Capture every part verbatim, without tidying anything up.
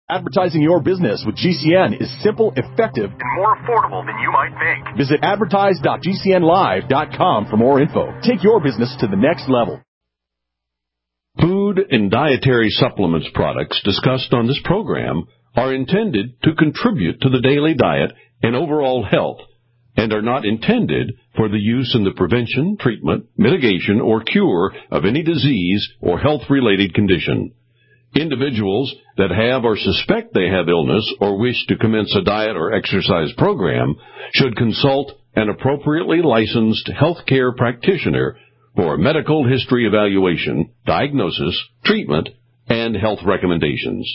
Advertising your business with G C N is simple, effective, and more affordable than you might think. Visit advertise dot g c n live dot com for more info. Take your business to the next level. Food and dietary supplements products discussed on this program are intended to contribute to the daily diet and overall health and are not intended for the use in the prevention, treatment, mitigation, or cure of any disease or health-related condition. Individuals that have or suspect they have illness or wish to commence a diet or exercise program should consult an appropriately licensed healthcare practitioner for a medical history evaluation, diagnosis, treatment, and health recommendations.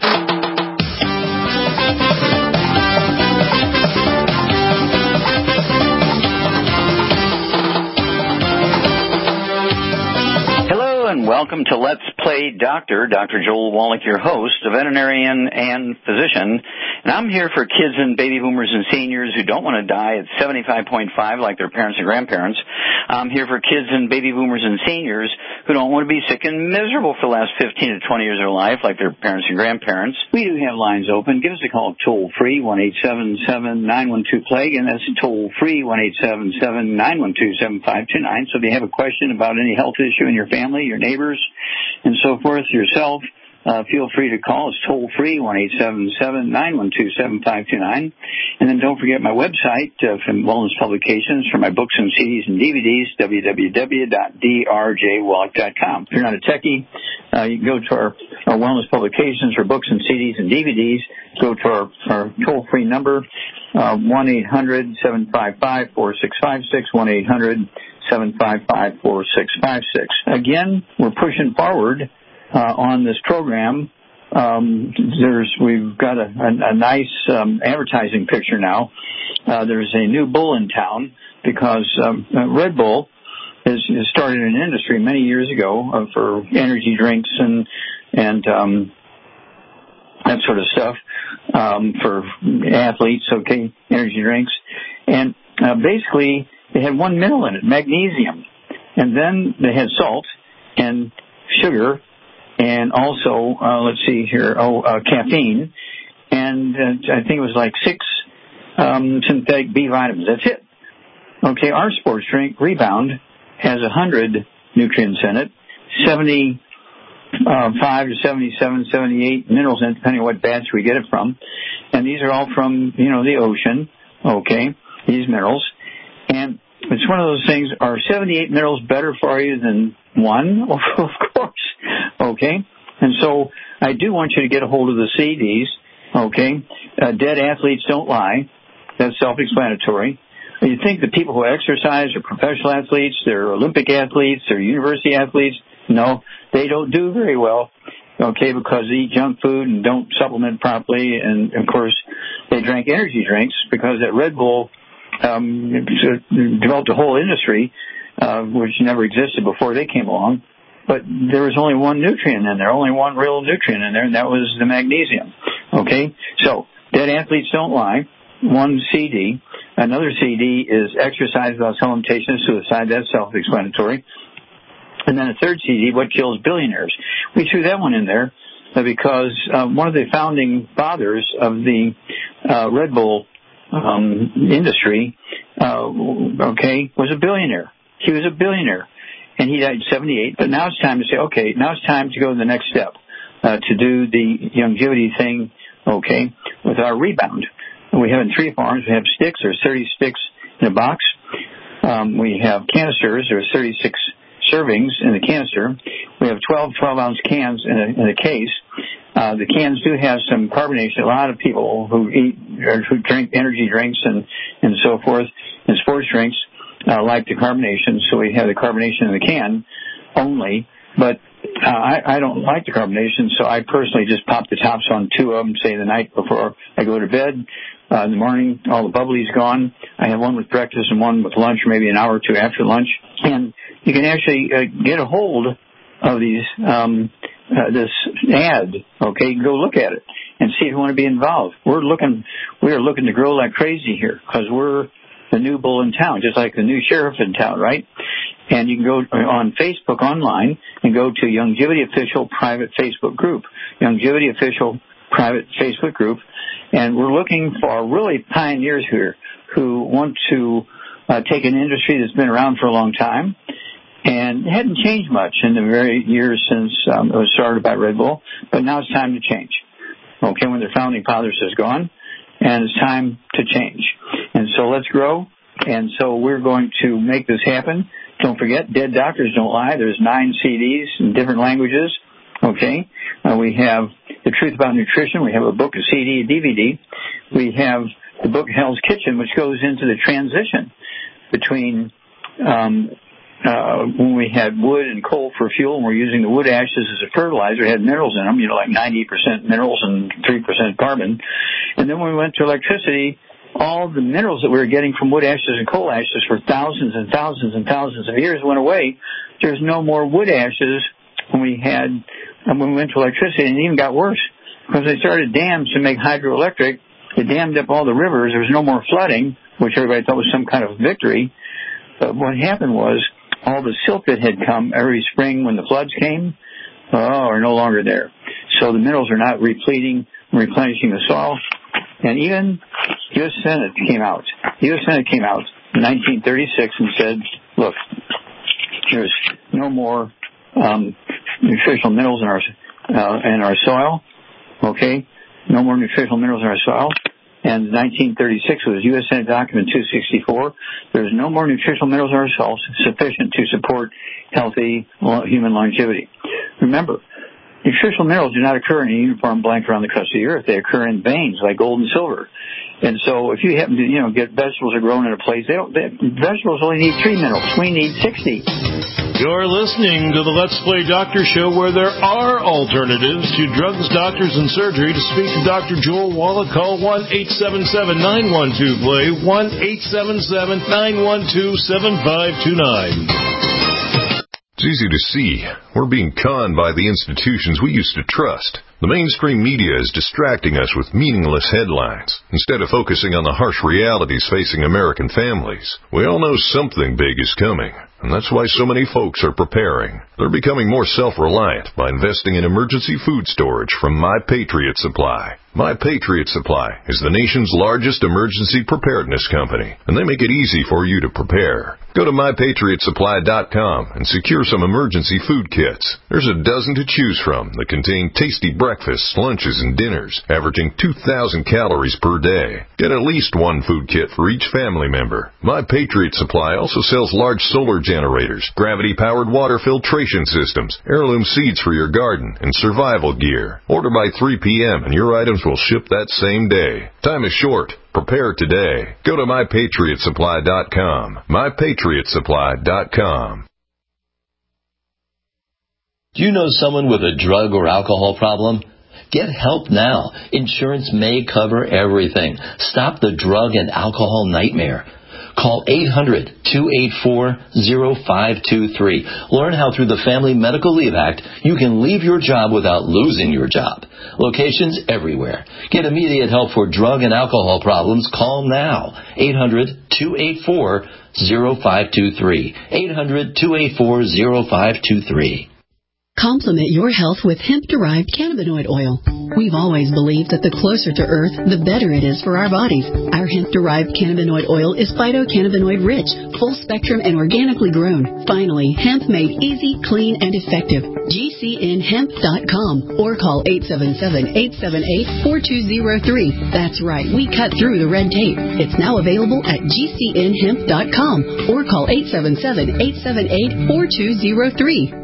And welcome to Let's Play Doctor. Doctor Joel Wallach, your host, a veterinarian and physician. And I'm here for kids and baby boomers and seniors who don't want to die at seventy-five point five like their parents and grandparents. I'm here for kids and baby boomers and seniors who don't want to be sick and miserable for the last fifteen to twenty years of their life like their parents and grandparents. We do have lines open. Give us a call toll-free, one eight seven seven, nine one two, plague, and that's toll-free, one eight seven seven, nine one two, seven five two nine. So if you have a question about any health issue in your family, your neighbors, and so forth, yourself, uh, feel free to call. It's toll-free, one eight seven seven, nine one two, seven five two nine. And then don't forget my website uh, from Wellness Publications for my books and C Ds and D V Ds, w w w dot d r j wallach dot com. If you're not a techie, uh, you can go to our, our Wellness Publications for books and C Ds and D V Ds. Go to our, our toll-free number, uh, one eight hundred, seven five five, four six five six, one eight hundred, seven five five, four six five six. Again, we're pushing forward uh, on this program. Um, there's we've got a, a, a nice um, advertising picture now. Uh, there's a new bull in town because um, Red Bull has, has started an industry many years ago uh, for energy drinks and and um, that sort of stuff um, for athletes. Okay, energy drinks, and uh, basically they had one mineral in it, magnesium, and then they had salt and sugar, and also uh, let's see here, oh, uh, caffeine, and uh, I think it was like six um, synthetic B vitamins. That's it. Okay, our sports drink Rebound has a hundred nutrients in it, seventy-five to seventy-seven, seventy-eight minerals in it, depending on what batch we get it from, and these are all from you know the ocean. Okay, these minerals. And it's one of those things, are seventy-eight minerals better for you than one? Of course. Okay? And so I do want you to get a hold of the C Ds. Okay? Uh, dead athletes don't lie. That's self-explanatory. You think the people who exercise are professional athletes, they're Olympic athletes, they're university athletes? No, they don't do very well. Okay, because they eat junk food and don't supplement properly. And, of course, they drank energy drinks because that Red Bull Um, developed a whole industry, uh, which never existed before they came along. But there was only one nutrient in there, only one real nutrient in there, and that was the magnesium. Okay? So, dead athletes don't lie. One C D. Another C D is exercise without limitation, suicide. That's self-explanatory. And then a third C D, what kills billionaires. We threw that one in there because uh, one of the founding fathers of the uh, Red Bull Um, industry, uh, okay, was a billionaire. He was a billionaire, and he died at seventy-eight. But now it's time to say, okay, now it's time to go to the next step, uh, to do the longevity thing, okay, with our Rebound. And we have in three forms. We have sticks. There's thirty sticks in a box. Um, we have canisters. There's thirty-six servings in the canister. We have twelve twelve-ounce cans in a, in a case. Uh, the cans do have some carbonation. A lot of people who eat or who drink energy drinks and, and so forth and sports drinks uh, like the carbonation, so we have the carbonation in the can only. But uh, I, I don't like the carbonation, so I personally just pop the tops on two of them, say the night before I go to bed. Uh, in the morning, all the bubbly's gone. I have one with breakfast and one with lunch, or maybe an hour or two after lunch. And you can actually uh, get a hold of these um, uh, this ad. Okay, you can go look at it and see if you want to be involved. We're looking, we are looking to grow like crazy here because we're the new bull in town, just like the new sheriff in town, right? And you can go on Facebook online and go to Longevity Official private Facebook group. Longevity Official private Facebook group, and we're looking for really pioneers here who want to uh, take an industry that's been around for a long time and hadn't changed much in the very years since um, it was started by Red Bull, but now it's time to change. Okay, when their founding fathers is gone, and it's time to change. And so let's grow, and so we're going to make this happen. Don't forget, Dead Doctors Don't Lie. There's nine C Ds in different languages. Okay, uh, we have The Truth About Nutrition. We have a book, a C D, a D V D. We have the book Hell's Kitchen, which goes into the transition between um, uh, when we had wood and coal for fuel, and we're using the wood ashes as a fertilizer. It had minerals in them, you know, like ninety percent minerals and three percent carbon. And then when we went to electricity, all the minerals that we were getting from wood ashes and coal ashes for thousands and thousands and thousands of years went away. There's no more wood ashes when we had when we went to electricity, and it even got worse because they started dams to make hydroelectric. They dammed up all the rivers. There was no more flooding, which everybody thought was some kind of victory. But what happened was all the silt that had come every spring when the floods came, oh, are no longer there. So the minerals are not repleting and replenishing the soil. And even U S Senate came out. The U S Senate came out in nineteen thirty-six and said, look, there's no more um, nutritional minerals in our uh, in our soil, okay? No more nutritional minerals in our soil. And nineteen thirty-six was U S Senate Document two sixty-four. There's no more nutritional minerals in our soil sufficient to support healthy human longevity. Remember, nutritional minerals do not occur in a uniform blank around the crust of the earth. They occur in veins like gold and silver. And so if you happen to, you know, get vegetables that are grown in a place, they don't, they, vegetables only need three minerals. We need sixty. You're listening to the Let's Play Doctor Show, where there are alternatives to drugs, doctors, and surgery. To speak to Doctor Joel Wallach, call one eight seven seven, nine one two, play, one eight seven seven, nine one two, seven five two nine. It's easy to see. We're being conned by the institutions we used to trust. The mainstream media is distracting us with meaningless headlines instead of focusing on the harsh realities facing American families. We all know something big is coming, and that's why so many folks are preparing. They're becoming more self-reliant by investing in emergency food storage from My Patriot Supply. My Patriot Supply is the nation's largest emergency preparedness company, and they make it easy for you to prepare. Go to my patriot supply dot com and secure some emergency food kits. There's a dozen to choose from that contain tasty breakfasts, lunches, and dinners, averaging two thousand calories per day. Get at least one food kit for each family member. My Patriot Supply also sells large solar generators, gravity-powered water filtration systems, heirloom seeds for your garden, and survival gear. Order by three p.m. and your items will ship that same day. Time is short. Prepare today. Go to my patriot supply dot com. my patriot supply dot com. Do you know someone with a drug or alcohol problem? Get help now. Insurance may cover everything. Stop the drug and alcohol nightmare. Call eight hundred, two eight four, zero five two three. Learn how through the Family Medical Leave Act you can leave your job without losing your job. Locations everywhere. Get immediate help for drug and alcohol problems. Call now. eight hundred, two eight four, zero five two three. eight hundred, two eight four, zero five two three. Complement your health with hemp-derived cannabinoid oil. We've always believed that the closer to Earth, the better it is for our bodies. Our hemp-derived cannabinoid oil is phytocannabinoid-rich, full-spectrum, and organically grown. Finally, hemp made easy, clean, and effective. G C N hemp dot com or call eight seven seven, eight seven eight, four two zero three. That's right, we cut through the red tape. It's now available at G C N hemp dot com or call eight seven seven, eight seven eight, four two zero three.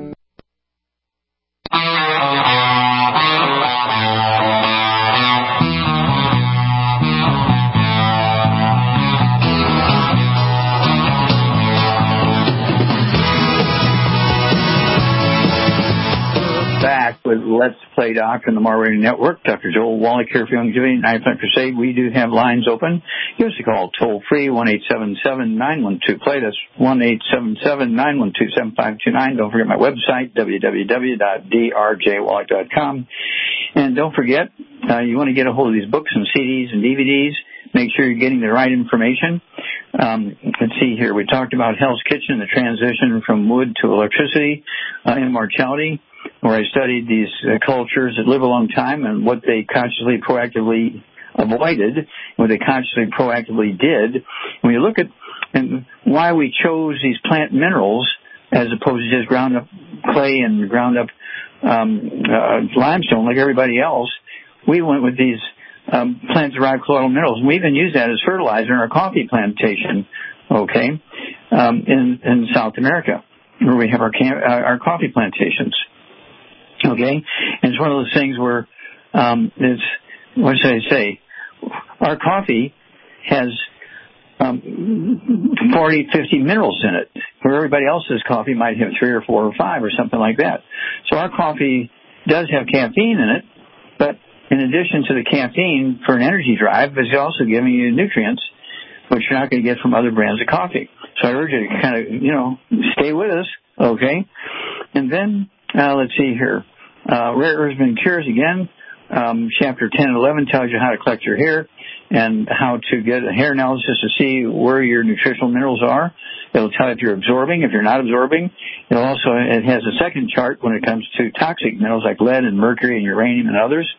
Back with Let's Play Doc on the Mar Radio Network. Doctor Joel Wallach here for Longevity and Nine Plant Crusade. We do have lines open. Give us a call toll free, one eight seven seven, nine one two, play. That's one eight seven seven, nine one two, seven five two nine. Don't forget my website, w w w dot d r j wallach dot com. And don't forget, uh, you want to get a hold of these books and C Ds and D V Ds. Make sure you're getting the right information. Um, let's see here. We talked about Hell's Kitchen, the transition from wood to electricity, uh, immortality. where I studied these uh, cultures that live a long time and what they consciously, proactively avoided, what they consciously, proactively did. When you look at and why we chose these plant minerals as opposed to just ground up clay and ground up um, uh, limestone like everybody else, we went with these um, plant-derived colloidal minerals. We even use that as fertilizer in our coffee plantation, okay, um, in, in South America, where we have our, cam- uh, our coffee plantations, okay? And it's one of those things where um, it's, what should I say, our coffee has um, forty, fifty minerals in it, where everybody else's coffee might have three or four or five or something like that. So our coffee does have caffeine in it, but in addition to the caffeine for an energy drive, it's also giving you nutrients, which you're not going to get from other brands of coffee. So I urge you to kind of, you know, stay with us, okay? And then, uh, let's see here. Uh, Rare Earths and Cures again. Um, chapter ten and eleven tells you how to collect your hair and how to get a hair analysis to see where your nutritional minerals are. It'll tell you if you're absorbing, if you're not absorbing. It also, it has a second chart when it comes to toxic minerals like lead and mercury and uranium and others.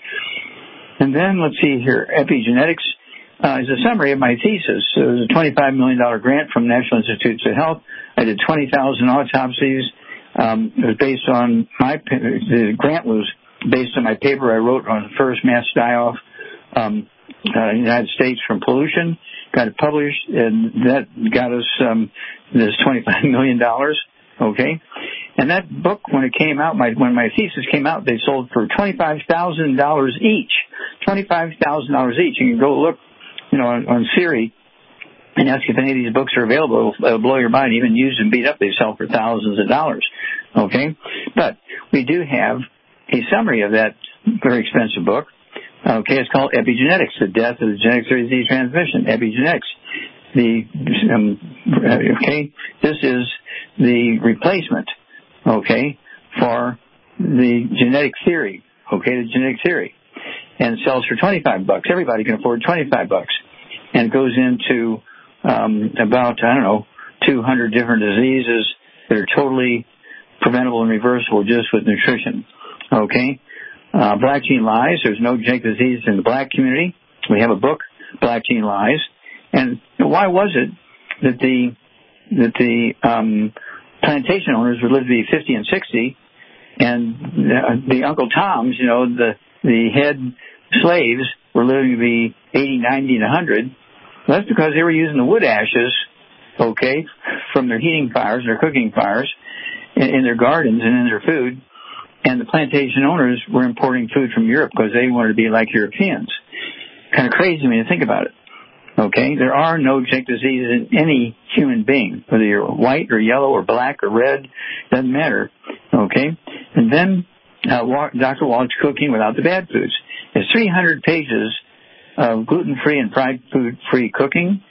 And then, let's see here, epigenetics uh, is a summary of my thesis. It was a twenty-five million dollars grant from National Institutes of Health. I did twenty thousand autopsies. Um, it was based on my, the grant was based on my paper I wrote on the first mass die-off um, uh, in the United States from pollution. Got it published, and that got us um, this twenty-five million dollars, okay? And that book, when it came out, my, when my thesis came out, they sold for twenty-five thousand dollars each. twenty-five thousand dollars each. You can go look, you know, on, on Siri and ask if any of these books are available. It'll, it'll blow your mind. Even used and beat up, they sell for thousands of dollars, okay? But we do have a summary of that very expensive book. Okay, it's called Epigenetics, the death of the genetic disease transmission. Epigenetics. The um, okay, this is the replacement, okay, for the genetic theory. Okay, the genetic theory, and it sells for twenty-five bucks. Everybody can afford twenty-five bucks, and it goes into um, about I don't know two hundred different diseases that are totally preventable and reversible just with nutrition. Okay. Uh, Black Gene Lies. There's no genetic disease in the black community. We have a book, Black Gene Lies. And why was it that the that the um, plantation owners would live to be fifty and sixty, and the, the Uncle Toms, you know, the the head slaves were living to be eighty, ninety, and one hundred? Well, that's because they were using the wood ashes, okay, from their heating fires, their cooking fires, in, in their gardens and in their food. And the plantation owners were importing food from Europe because they wanted to be like Europeans. Kind of crazy when you think about it. Okay? There are no genetic diseases in any human being, whether you're white or yellow or black or red, doesn't matter. Okay? And then uh, Doctor Wallach's Cooking Without the Bad Foods. There's three hundred pages of gluten-free and fried food-free cooking.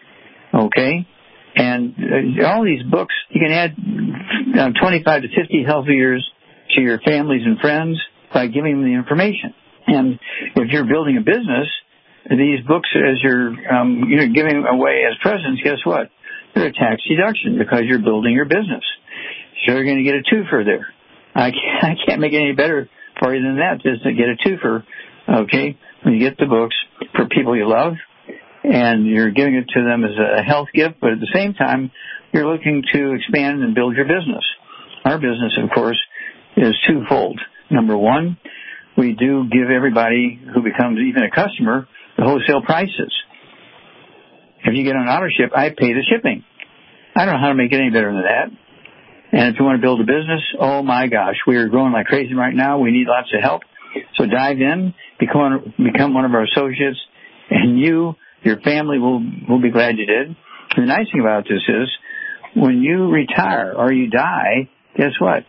Okay? And uh, all these books, you can add uh, twenty-five to fifty healthy years to your families and friends by giving them the information. And if you're building a business, these books, as you're um, you know giving away as presents, guess what? They're a tax deduction because you're building your business. So you're going to get a twofer there. I can't, I can't make it any better for you than that, just to get a twofer, okay, when you get the books for people you love, and you're giving it to them as a health gift, but at the same time, you're looking to expand and build your business. Our business, of course, is twofold. Number one, we do give everybody who becomes even a customer the wholesale prices. If you get on auto ship, I pay the shipping. I don't know how to make it any better than that. And if you want to build a business, oh my gosh, we are growing like crazy right now. We need lots of help. So dive in, become become one of our associates, and you, your family will will be glad you did. And the nice thing about this is, when you retire or you die, guess what?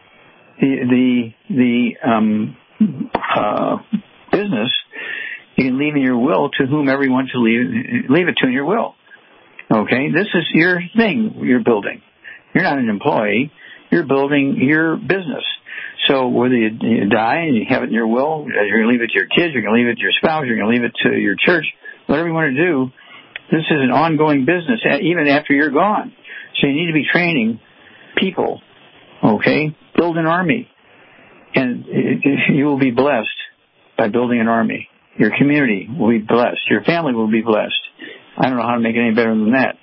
The the the um, uh, business you can leave in your will to whomever you want to leave leave it to in your will. Okay, this is your thing you're building. You're not an employee. You're building your business. So whether you, you die and you have it in your will, you're going to leave it to your kids, you're going to leave it to your spouse, you're going to leave it to your church, whatever you want to do. This is an ongoing business even after you're gone. So you need to be training people. Okay, build an army. and you will be blessed by building an army. Your community will be blessed. Your family will be blessed. I don't know how to make it any better than that.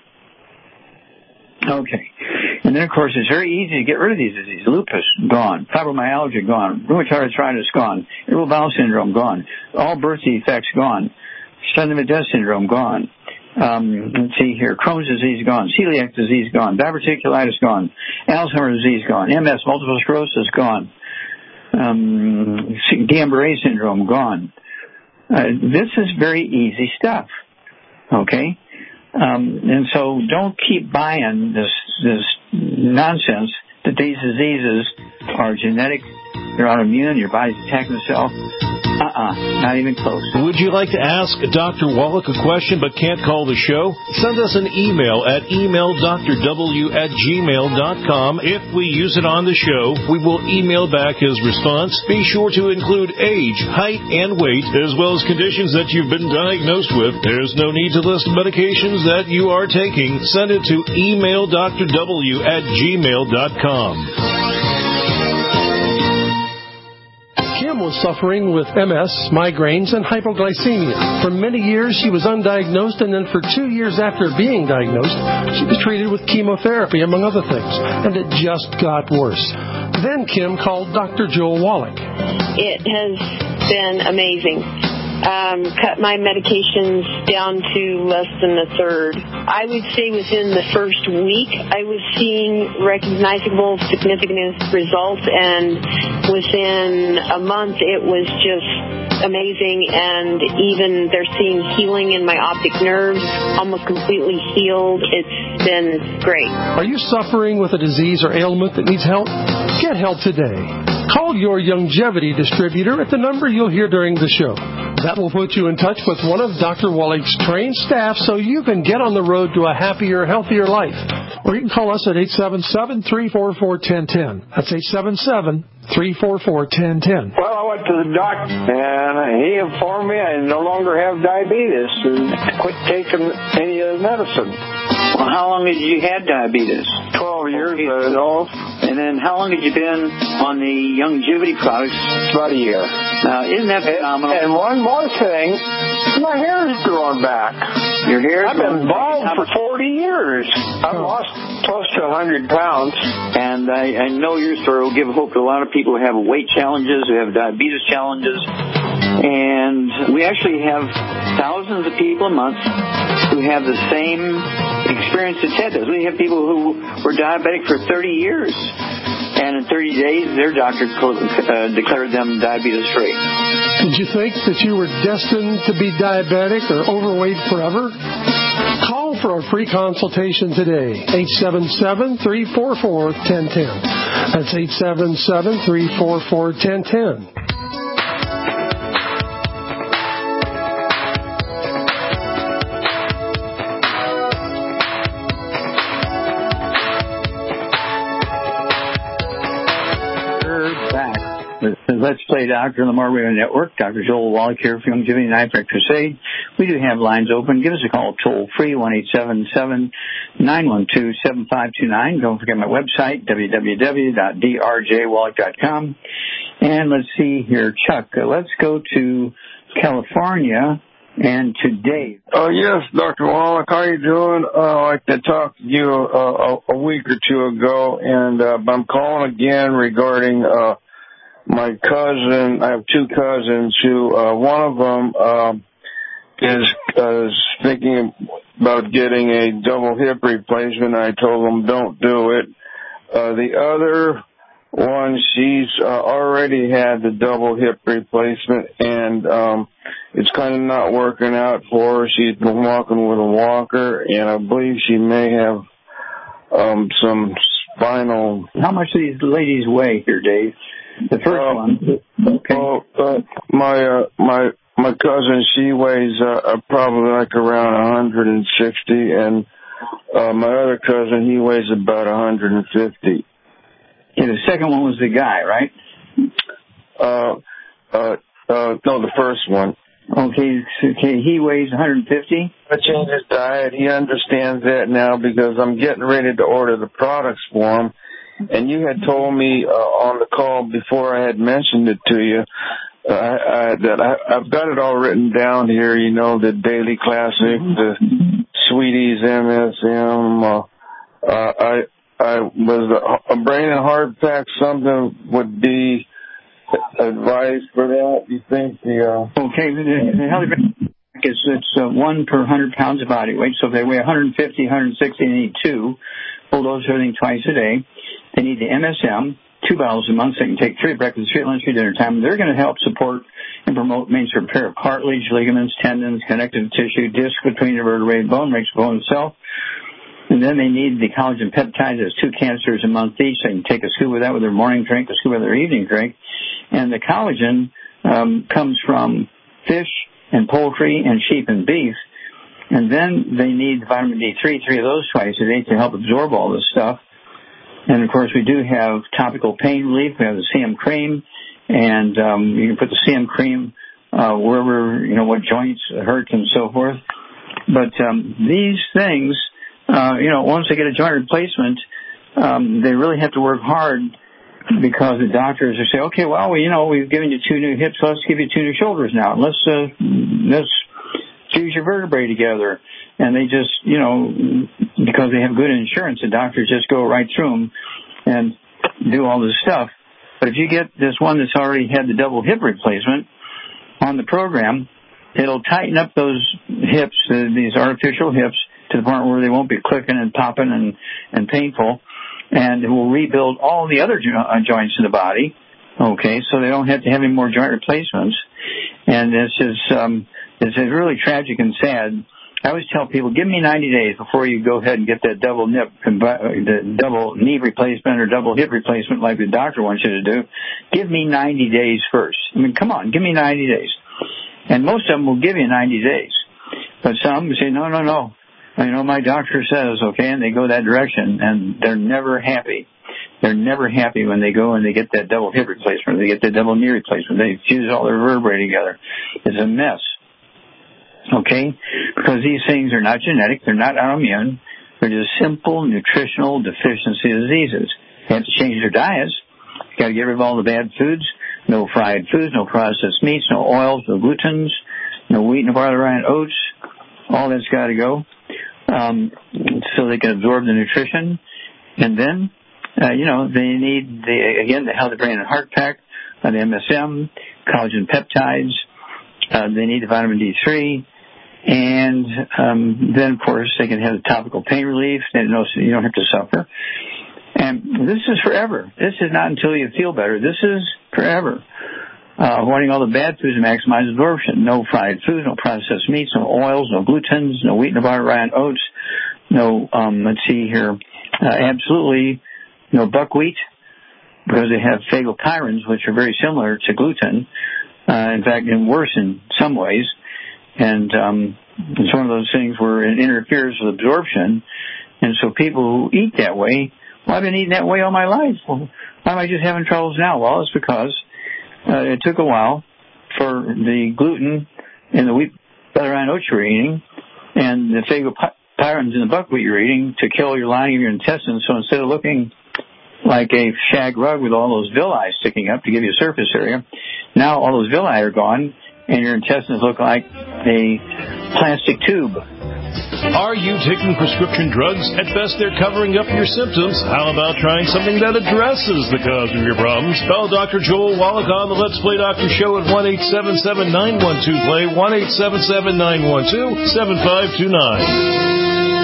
Okay. And then, of course, it's very easy to get rid of these diseases. Lupus, gone. Fibromyalgia, gone. Rheumatoid arthritis, gone. Irritable bowel syndrome, gone. All birth defects, gone. Sudden death syndrome, gone. Um, let's see here. Crohn's disease, gone. Celiac disease, gone. Diverticulitis, gone. Alzheimer's disease, gone. M S, multiple sclerosis, gone. Um, Guillain-Barré syndrome, gone. Uh, this is very easy stuff. Okay? Um, and so don't keep buying this, this nonsense that these diseases are genetic, they're autoimmune, your body's attacking itself. Uh-uh, not even close. Would you like to ask Doctor Wallach a question but can't call the show? Send us an email at email d r w at gmail dot com. If we use it on the show, we will email back his response. Be sure to include age, height, and weight, as well as conditions that you've been diagnosed with. There's no need to list medications that you are taking. Send it to email d r w at gmail dot com. Kim was suffering with M S, migraines, and hypoglycemia. For many years, she was undiagnosed, and then for two years after being diagnosed, she was treated with chemotherapy, among other things, and it just got worse. Then Kim called Doctor Joel Wallach. It has been amazing. Um, cut my medications down to less than a third. I would say within the first week, I was seeing recognizable, significant results, and within a month, it was just amazing, and even they're seeing healing in my optic nerves, almost completely healed. It's been great. Are you suffering with a disease or ailment that needs help? Get help today. Call your Youngevity distributor at the number you'll hear during the show. That will put you in touch with one of Doctor Wallach's trained staff so you can get on the road to a happier, healthier life. Or you can call us at eight seven seven, three four four, one zero one zero. That's eight seven seven, three four four, one zero one zero. Well, I went to the doctor, and he informed me I no longer have diabetes and quit taking any of the medicine. Well, how long had you had diabetes? Twelve years ago. And then how long had you been on the Youngevity products? About a year. Now, isn't that phenomenal? And, and one more thing, my hair is growing back. Your hair? I've been bald for forty years. I've lost close to one hundred pounds. And I, I know your story will give hope to a lot of people who have weight challenges, who have diabetes challenges. And we actually have thousands of people a month who have the same experience that Ted does. We have people who were diabetic for thirty years. And in thirty days, their doctor uh, declared them diabetes-free. Did you think that you were destined to be diabetic or overweight forever? Call for a free consultation today. eight seven seven, three four four, one zero one zero. That's eight seven seven, three four four, one zero one zero. Let's Play Doctor on the More Radio Network. Doctor Joel Wallach here from Youngevity and Eye Crusade. We do have lines open. Give us a call toll free, one eight seven seven, nine one two, seven five two nine. Don't forget my website, w w w dot d r j wallach dot com. And let's see here, Chuck. Uh, let's go to California and to Dave. Oh, yes, Doctor Wallach. How are you doing? Uh, I'd like to talk to you uh, a, a week or two ago, and uh, I'm calling again regarding uh, my cousin. I have two cousins who, uh, one of them uh, is, uh, is thinking about getting a double hip replacement. I told him don't do it. Uh, the other one, she's uh, already had the double hip replacement, and um, it's kind of not working out for her. She's been walking with a walker, and I believe she may have um, some spinal. How much do these ladies weigh here, Dave? The first uh, one. Okay. Well, uh, my uh, my my cousin, she weighs uh, probably like around one hundred sixty, and uh, my other cousin, he weighs about one hundred fifty. Yeah, the second one was the guy, right? Uh, uh, uh, no, the first one. Okay, okay, he weighs one hundred fifty? I changed his diet. He understands that now because I'm getting ready to order the products for him. and you had told me uh, on the call before I had mentioned it to you uh, I, I, that I, I've got it all written down here. You know, the Daily Classic, the Sweeties M S M. Uh, uh, I I was a, a brain and heart pack. Something would be advised for that. You think the uh... okay? The, the healthy brain is it's uh, one per hundred pounds of body weight. So if they weigh one hundred fifty, one hundred sixty, they need two. Full dose of everything twice a day. They need the M S M, two bottles a month. So they can take three at breakfast, three at lunch, three at dinner time. They're going to help support and promote maintenance repair of cartilage, ligaments, tendons, connective tissue, disc between the vertebrae, bone, makes bone itself. And then they need the collagen peptides. There's two canisters a month each. They can take a scoop of that with their morning drink, a scoop of their evening drink. And the collagen um, comes from fish and poultry and sheep and beef. And then they need vitamin D three, three of those twice a day to help absorb all this stuff. And, of course, we do have topical pain relief. We have the C M cream. And um, you can put the C M cream uh, wherever, you know, what joints hurt and so forth. But um, these things, uh, you know, once they get a joint replacement, um, they really have to work hard because the doctors will say, okay, well, we, you know, we've given you two new hips. Let's give you two new shoulders now. Let's, uh, let's fuse your vertebrae together. And they just, you know, because they have good insurance, the doctors just go right through them and do all this stuff. But if you get this one that's already had the double hip replacement on the program, it'll tighten up those hips, uh, these artificial hips, to the point where they won't be clicking and popping and, and painful. And it will rebuild all the other jo- uh, joints in the body, okay, so they don't have to have any more joint replacements. And this is, um, this is really tragic and sad. I always tell people, give me ninety days before you go ahead and get that double nip, the double knee replacement or double hip replacement like the doctor wants you to do. Give me ninety days first. I mean, come on, give me ninety days. And most of them will give you ninety days. But some say, no, no, no. You know, my doctor says, okay, and they go that direction, and they're never happy. They're never happy when they go and they get that double hip replacement, they get that double knee replacement. They fuse all their vertebrae together. It's a mess. Okay? Because these things are not genetic. They're not autoimmune. They're just simple nutritional deficiency diseases. They have to change their diets. You've got to get rid of all the bad foods. No fried foods, no processed meats, no oils, no glutens, no wheat, no barley, rye, and oats. All that's got to go. Um, so they can absorb the nutrition. And then, uh, you know, they need, the again, the Healthy Brain and Heart Pack, uh, the M S M, collagen peptides. Uh, they need the vitamin D three. And um, then, of course, they can have the topical pain relief. They know so you don't have to suffer. And this is forever. This is not until you feel better. This is forever. Uh, avoiding all the bad foods to maximize absorption. No fried foods, no processed meats, no oils, no glutens, no wheat, no barley, rye, and oats. No, um, let's see here, uh, absolutely no buckwheat because they have phagopyrins, which are very similar to gluten. Uh, in fact, and worse in some ways. And um, it's one of those things where it interferes with absorption. And so people who eat that way, well, I've been eating that way all my life. Well, why am I just having troubles now? Well, it's because uh, it took a while for the gluten in the wheat, barley, rye, and oats you're eating and the phagopyrins in the buckwheat you're eating to kill your lining of your intestines. So instead of looking like a shag rug with all those villi sticking up to give you a surface area, now all those villi are gone and your intestines look like a plastic tube. Are you taking prescription drugs? At best, they're covering up your symptoms. How about trying something that addresses the cause of your problems? Call Doctor Joel Wallach on the Let's Play Doctor Show at one eight seven seven, nine one two, play, one eight seven seven, nine one two, seven five two nine.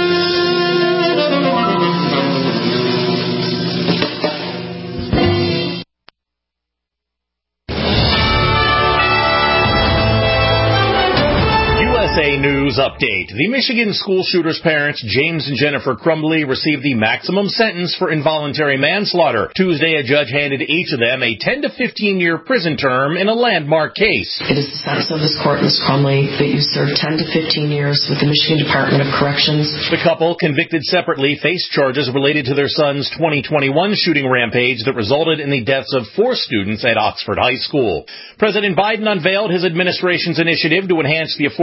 News update. The Michigan school shooter's parents, James and Jennifer Crumbly, received the maximum sentence for involuntary manslaughter. Tuesday, a judge handed each of them a ten to fifteen year prison term in a landmark case. It is the sentence of this court, Miz Crumbly, that you serve ten to fifteen years with the Michigan Department of Corrections. The couple, convicted separately, faced charges related to their son's twenty twenty-one shooting rampage that resulted in the deaths of four students at Oxford High School. President Biden unveiled his administration's initiative to enhance the affordability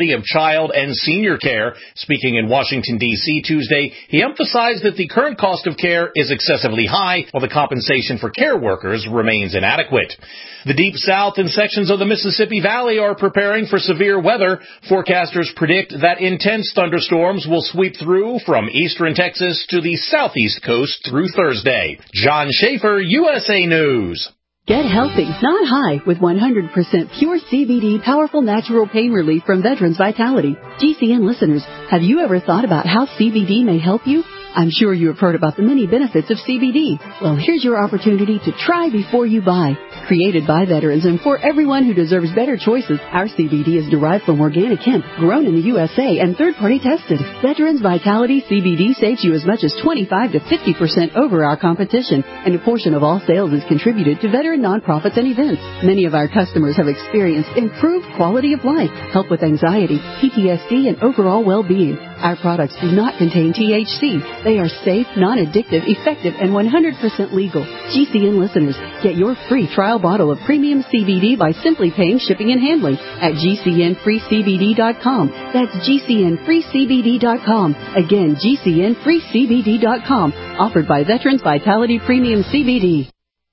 Secretary of Child and Senior Care. Speaking in Washington, D C Tuesday, he emphasized that the current cost of care is excessively high, while the compensation for care workers remains inadequate. The Deep South and sections of the Mississippi Valley are preparing for severe weather. Forecasters predict that intense thunderstorms will sweep through from eastern Texas to the southeast coast through Thursday. John Schaefer, U S A News. Get healthy, not high, with one hundred percent pure C B D powerful natural pain relief from Veterans Vitality. G C N listeners, have you ever thought about how C B D may help you? I'm sure you have heard about the many benefits of C B D. Well, here's your opportunity to try before you buy. Created by veterans and for everyone who deserves better choices, our C B D is derived from organic hemp, grown in the U S A and third-party tested. Veterans Vitality C B D saves you as much as twenty-five to fifty percent over our competition, and a portion of all sales is contributed to veteran nonprofits and events. Many of our customers have experienced improved quality of life, help with anxiety, P T S D, and overall well-being. Our products do not contain T H C. They are safe, non-addictive, effective, and one hundred percent legal. G C N listeners, get your free trial bottle of premium C B D by simply paying shipping and handling at G C N free C B D dot com. That's G C N free C B D dot com. Again, G C N free C B D dot com. Offered by Veterans Vitality Premium C B D.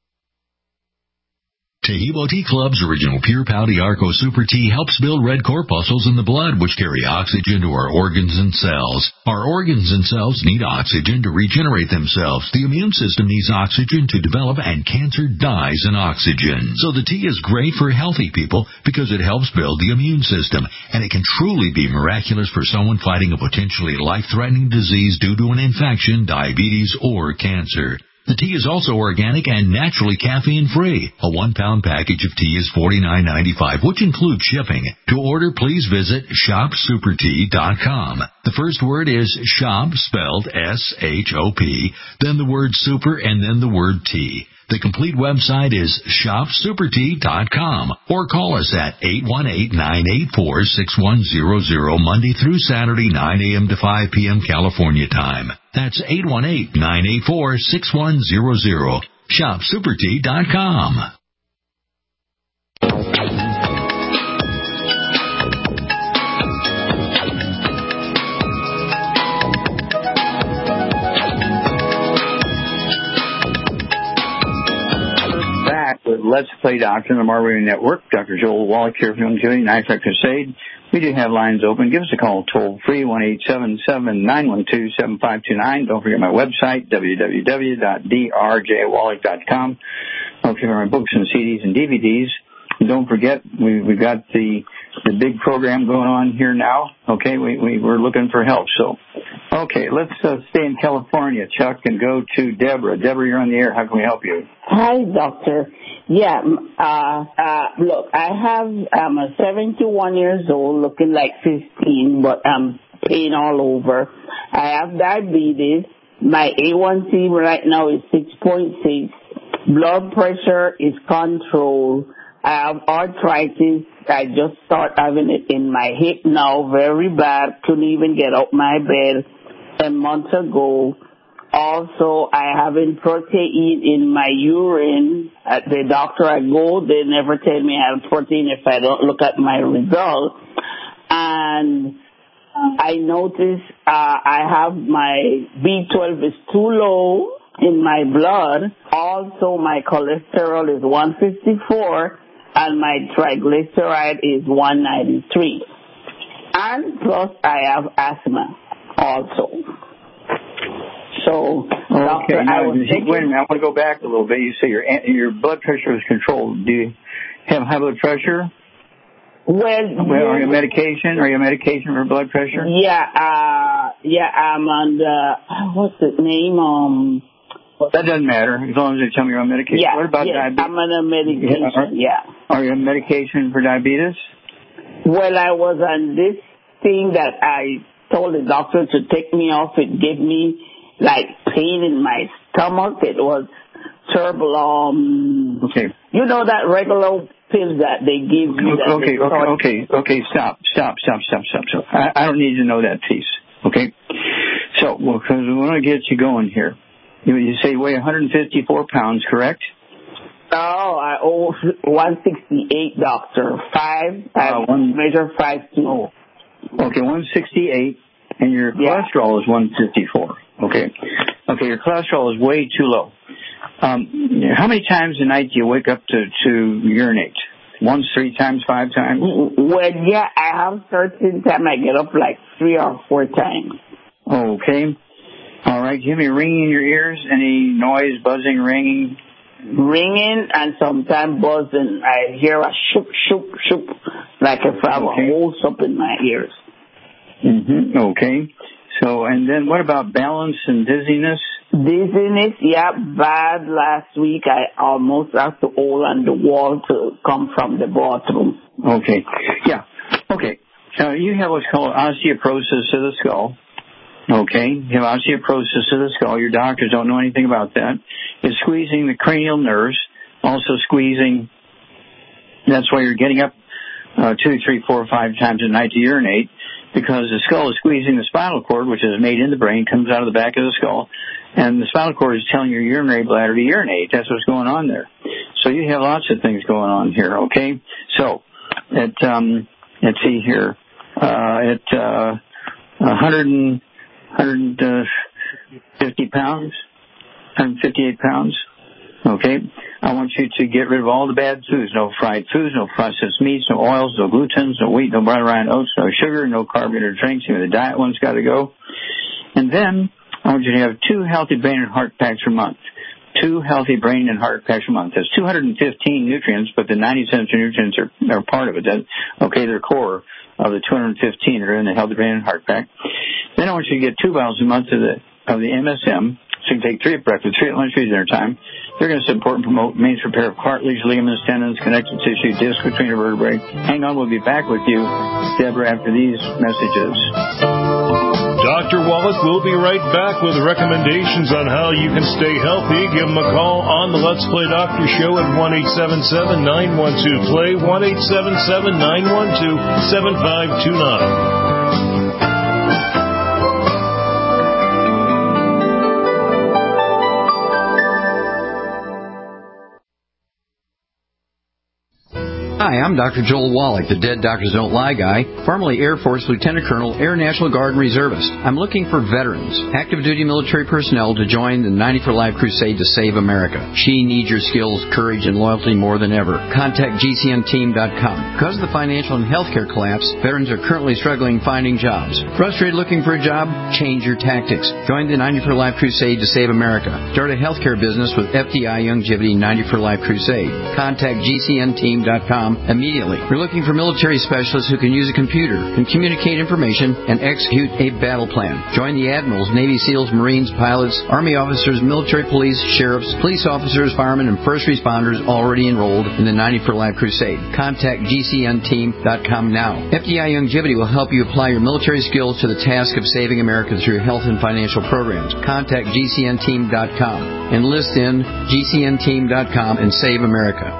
Tahibo Tea Club's original Pure Pau Arco Super Tea helps build red corpuscles in the blood, which carry oxygen to our organs and cells. Our organs and cells need oxygen to regenerate themselves. The immune system needs oxygen to develop, and cancer dies in oxygen. So the tea is great for healthy people because it helps build the immune system, and it can truly be miraculous for someone fighting a potentially life-threatening disease due to an infection, diabetes, or cancer. The tea is also organic and naturally caffeine-free. A one-pound package of tea is forty-nine ninety-five, which includes shipping. To order, please visit shop super tea dot com. The first word is shop, spelled S H O P, then the word super, and then the word tea. The complete website is shop super tea dot com, or call us at eight one eight, nine eight four, six one zero zero Monday through Saturday, nine a.m. to five p.m. California time. That's eight one eight, nine eight four, six one zero zero. shop super tea dot com. With Let's Play Doctor on the Marbury Network. Doctor Joel Wallach here from Youngevity, NIFAC Crusade. We do have lines open. Give us a call toll free, one eight seven seven, nine one two, seven five two nine. Don't forget my website, w w w dot d r j wallach dot com. Don't forget my books and C Ds and D V Ds. And don't forget, we, we've got the the big program going on here now. Okay, we, we, we're looking for help. So, okay, let's uh, stay in California, Chuck, and go to Deborah. Deborah, you're on the air. How can we help you? Hi, doctor. Yeah, uh, uh, look, I have, I'm a seventy-one years old, looking like fifteen, but I'm pain all over. I have diabetes. My A one C right now is six point six. Blood pressure is controlled. I have arthritis. I just started having it in my hip now, very bad. Couldn't even get up my bed a month ago. Also, I haven't protein in my urine. At the doctor I go, they never tell me I have protein if I don't look at my results. And I notice uh, I have my B twelve is too low in my blood. Also, my cholesterol is one fifty-four, and my triglyceride is one ninety-three. And plus, I have asthma also. So, okay, doctor, now, I was wait a minute, I want to go back a little bit. You say your your blood pressure is controlled. Do you have high blood pressure? Well, well are you on medication? Are you on medication for blood pressure? Yeah, uh, yeah, I'm on the, what's the name? Um, that doesn't matter, as long as they tell me you're on medication. Yeah, what about yes, diabetes? I'm on a medication, are, yeah. Are you on medication for diabetes? Well, I was on this thing that I told the doctor to take me off. It gave me like pain in my stomach. It was terrible. Um, okay. You know that regular pills that they give you. That okay, okay, okay, okay. Stop, stop, stop, stop, stop. stop. I, I don't need to know that piece. Okay. So, well, because we want to get you going here. You, you say you weigh one hundred fifty-four pounds, correct? Oh, I owe one sixty-eight, doctor. Five. I uh, one measure five two. Oh. Okay, one sixty-eight, and your Yeah. cholesterol is one fifty-four. Okay. Okay, your cholesterol is way too low. Um, how many times a night do you wake up to, to urinate? Once, three times, five times? Well, yeah, I have certain time I get up like three or four times. Okay. All right. Do you have any ringing in your ears? Any noise, buzzing, ringing? Ringing and sometimes buzzing. I hear a shoop, shoop, shoop, like if I have a hole up in my ears. Mm-hmm. Okay. So, and then what about balance and dizziness? Dizziness, yeah, bad. Last week I almost had to hold on the wall to come from the bathroom. Okay. Yeah. Okay. Uh, you have what's called osteoporosis of the skull. Okay. You have osteoporosis of the skull. Your doctors don't know anything about that. It's squeezing the cranial nerves, also squeezing. That's why you're getting up uh, two, three, four, five times a night to urinate, because the skull is squeezing the spinal cord, which is made in the brain, comes out of the back of the skull, and the spinal cord is telling your urinary bladder to urinate. That's what's going on there. So you have lots of things going on here, okay? So, at, um, let's see here, uh, at, uh, one hundred, one hundred fifty pounds, one hundred fifty-eight pounds, okay? I want you to get rid of all the bad foods. No fried foods, no processed meats, no oils, no glutens, no wheat, no brown rye oats, no sugar, no carbonated drinks. Even the diet one's got to go. And then I want you to have two healthy brain and heart packs a month. Two healthy brain and heart packs a month. That's two hundred fifteen nutrients, but the ninety essential nutrients are, are part of it. That, okay, they're core of the two hundred fifteen that are in the healthy brain and heart pack. Then I want you to get two bottles a month of the of the M S M. So you can take three at breakfast, three at lunch, three at dinner time. They're going to support and promote maintenance repair of cartilage, ligaments, tendons, connective tissue, disc between the vertebrae. Hang on, we'll be back with you, Deborah, after these messages. Doctor Wallach will be right back with recommendations on how you can stay healthy. Give him a call on the Let's Play Doctor Show at one eight seven seven, nine one two, play, one eight seven seven, nine one two, seven five two nine. Hi, I'm Doctor Joel Wallach, the Dead Doctors Don't Lie guy, formerly Air Force Lieutenant Colonel, Air National Guard Reservist. I'm looking for veterans, active duty military personnel to join the ninety for Life crusade to save America. She needs your skills, courage, and loyalty more than ever. Contact G C N team dot com. Because of the financial and healthcare collapse, veterans are currently struggling finding jobs. Frustrated looking for a job? Change your tactics. Join the ninety for Life crusade to save America. Start a healthcare business with F D I Longevity ninety for Life crusade. Contact G C N team dot com immediately. We're looking for military specialists who can use a computer, can communicate information, and execute a battle plan. Join the admirals, Navy SEALs, Marines, pilots, Army officers, military police, sheriffs, police officers, firemen, and first responders already enrolled in the ninety for Life crusade. Contact G C N team dot com now. F D I Longevity will help you apply your military skills to the task of saving America through health and financial programs. Contact G C N team dot com. Enlist in G C N team dot com and save America.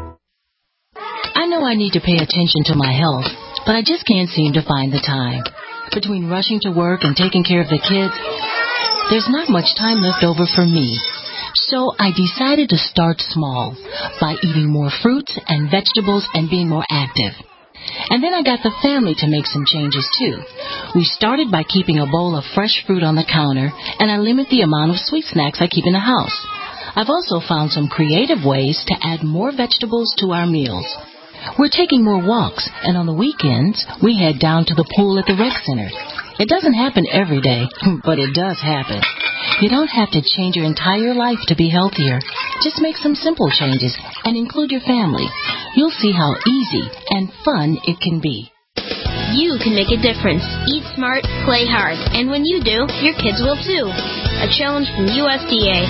I know I need to pay attention to my health, but I just can't seem to find the time. Between rushing to work and taking care of the kids, there's not much time left over for me. So I decided to start small by eating more fruits and vegetables and being more active. And then I got the family to make some changes too. We started by keeping a bowl of fresh fruit on the counter, and I limit the amount of sweet snacks I keep in the house. I've also found some creative ways to add more vegetables to our meals. We're taking more walks, and on the weekends, we head down to the pool at the rec center. It doesn't happen every day, but it does happen. You don't have to change your entire life to be healthier. Just make some simple changes and include your family. You'll see how easy and fun it can be. You can make a difference. Eat smart, play hard. And when you do, your kids will too. A challenge from U S D A.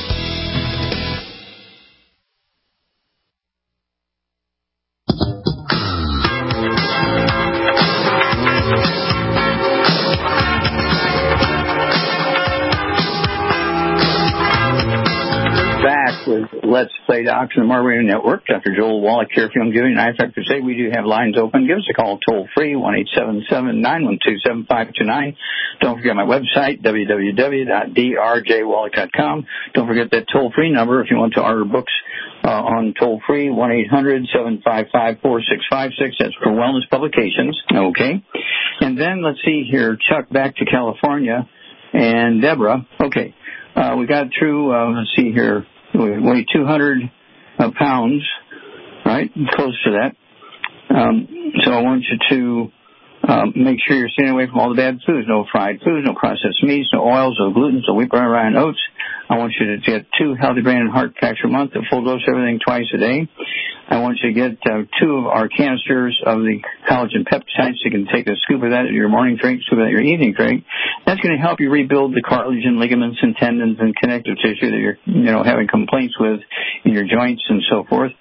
With Let's Play Doctor, the Mar Radio Network. Doctor Joel Wallach here. If you're giving an I Factor say, we do have lines open. Give us a call toll free, one eight seven seven, nine one two, seven five two nine. Don't forget my website, w w w dot d r j wallach dot com. Don't forget that toll free number if you want to order books uh, on toll free, one eight hundred, seven five five, four six five six. That's for wellness publications. Okay. And And then let's see here, Chuck, back to California, and Deborah. Okay, uh, we got through, uh, let's see here, we weigh two hundred uh, pounds, right, close to that. Um, so I want you to um, make sure you're staying away from all the bad foods, no fried foods, no processed meats, no oils, no gluten, no wheat, bran, rye, and oats. I want you to get two Healthy Brain and Heart Packs a month, a full dose of everything twice a day. I want you to get uh, two of our canisters of the collagen peptides. You can take a scoop of that at your morning drink, scoop of that at your evening drink. That's going to help you rebuild the cartilage and ligaments and tendons and connective tissue that you're, you know, having complaints with in your joints and so forth.